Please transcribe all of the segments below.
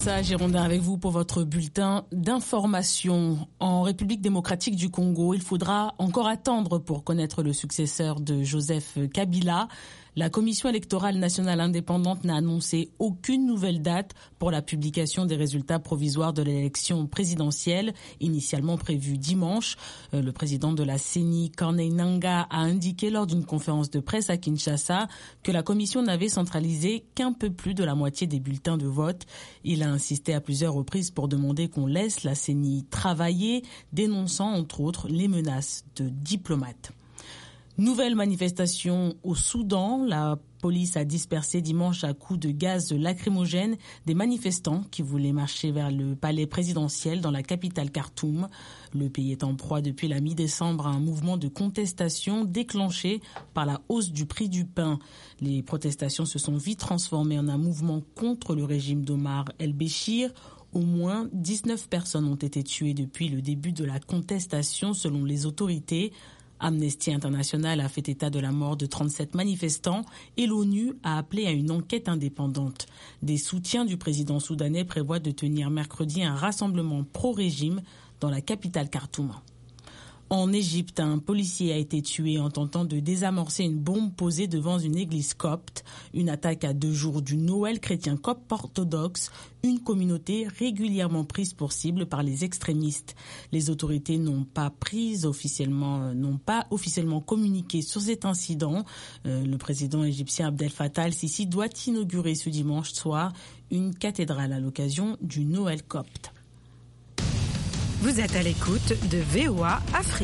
Girondin avec vous pour votre bulletin d'information. En République démocratique du Congo, il faudra encore attendre pour connaître le successeur de Joseph Kabila. La Commission électorale nationale indépendante n'a annoncé aucune nouvelle date pour la publication des résultats provisoires de l'élection présidentielle, initialement prévue dimanche. Le président de la CENI, Corneille Nangaa, a indiqué lors d'une conférence de presse à Kinshasa que la Commission n'avait centralisé qu'un peu plus de la moitié des bulletins de vote. Il a insisté à plusieurs reprises pour demander qu'on laisse la CENI travailler, dénonçant entre autres les menaces de diplomates. Nouvelle manifestation au Soudan. La police a dispersé dimanche à coups de gaz lacrymogène des manifestants qui voulaient marcher vers le palais présidentiel dans la capitale Khartoum. Le pays est en proie depuis la mi-décembre à un mouvement de contestation déclenché par la hausse du prix du pain. Les protestations se sont vite transformées en un mouvement contre le régime d'Omar el-Béchir. Au moins 19 personnes ont été tuées depuis le début de la contestation selon les autorités. Amnesty International a fait état de la mort de 37 manifestants et l'ONU a appelé à une enquête indépendante. Des soutiens du président soudanais prévoient de tenir mercredi un rassemblement pro-régime dans la capitale Khartoum. En Égypte, un policier a été tué en tentant de désamorcer une bombe posée devant une église copte. Une attaque à 2 jours du Noël chrétien copte orthodoxe, une communauté régulièrement prise pour cible par les extrémistes. Les autorités n'ont pas officiellement communiqué sur cet incident. Le président égyptien Abdel Fattah el-Sisi doit inaugurer ce dimanche soir une cathédrale à l'occasion du Noël copte. Vous êtes à l'écoute de VOA Afrique.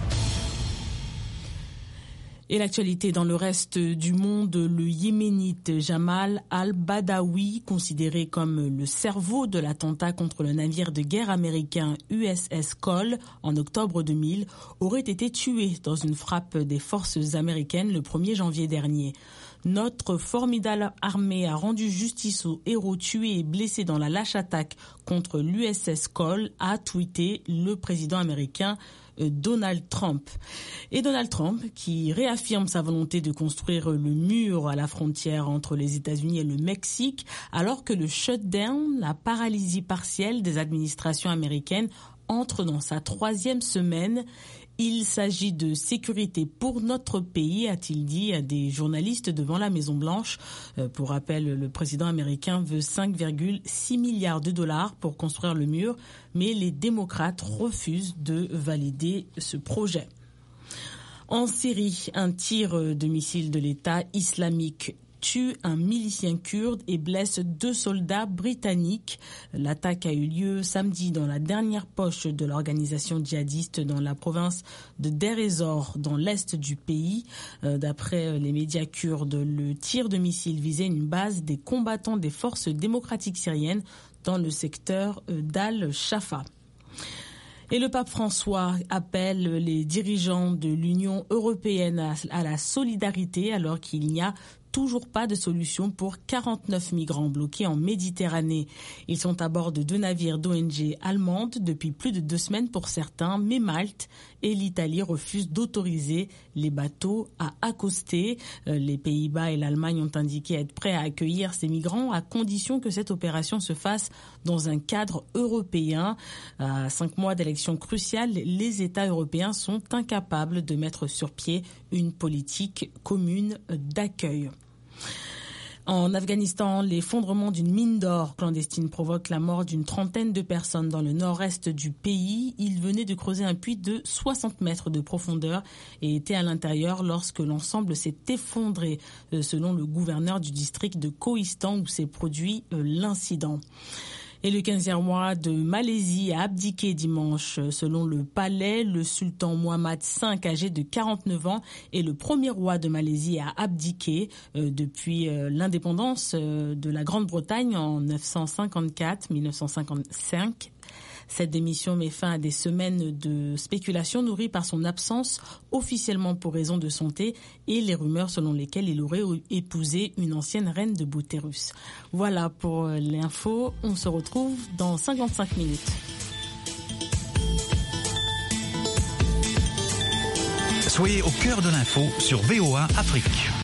Et l'actualité dans le reste du monde, le Yéménite Jamal al-Badawi, considéré comme le cerveau de l'attentat contre le navire de guerre américain USS Cole en octobre 2000, aurait été tué dans une frappe des forces américaines le 1er janvier dernier. Notre formidable armée a rendu justice aux héros tués et blessés dans la lâche attaque contre l'USS Cole, a tweeté le président américain Donald Trump. Et Donald Trump qui réaffirme sa volonté de construire le mur à la frontière entre les États-Unis et le Mexique, alors que le shutdown, la paralysie partielle des administrations américaines, entre dans sa 3e semaine. Il s'agit de sécurité pour notre pays, a-t-il dit à des journalistes devant la Maison-Blanche. Pour rappel, le président américain veut 5,6 milliards de dollars pour construire le mur, mais les démocrates refusent de valider ce projet. En Syrie, un tir de missile de l'État islamique tue un milicien kurde et blesse 2 soldats britanniques. L'attaque a eu lieu samedi dans la dernière poche de l'organisation djihadiste dans la province de Deir ez-Zor, dans l'est du pays. D'après les médias kurdes, le tir de missile visait une base des combattants des forces démocratiques syriennes dans le secteur d'Al-Shafa. Et le pape François appelle les dirigeants de l'Union européenne à la solidarité alors qu'il n'y a toujours pas de solution pour 49 migrants bloqués en Méditerranée. Ils sont à bord de 2 navires d'ONG allemandes depuis plus de 2 semaines pour certains, mais Malte et l'Italie refusent d'autoriser les bateaux à accoster. Les Pays-Bas et l'Allemagne ont indiqué être prêts à accueillir ces migrants à condition que cette opération se fasse dans un cadre européen. À 5 mois d'élections cruciales, les États européens sont incapables de mettre sur pied une politique commune d'accueil. En Afghanistan, l'effondrement d'une mine d'or clandestine provoque la mort d'une 30aine de personnes dans le nord-est du pays. Ils venaient de creuser un puits de 60 mètres de profondeur et étaient à l'intérieur lorsque l'ensemble s'est effondré, selon le gouverneur du district de Kohistan où s'est produit l'incident. Et le 15e roi de Malaisie a abdiqué dimanche. Selon le palais, le sultan Mohammed V, âgé de 49 ans, est le premier roi de Malaisie à abdiquer depuis l'indépendance de la Grande-Bretagne en 1954-1955. Cette démission met fin à des semaines de spéculation nourries par son absence, officiellement pour raison de santé, et les rumeurs selon lesquelles il aurait épousé une ancienne reine de Boutérus. Voilà pour l'info. On se retrouve dans 55 minutes. Soyez au cœur de l'info sur VOA Afrique.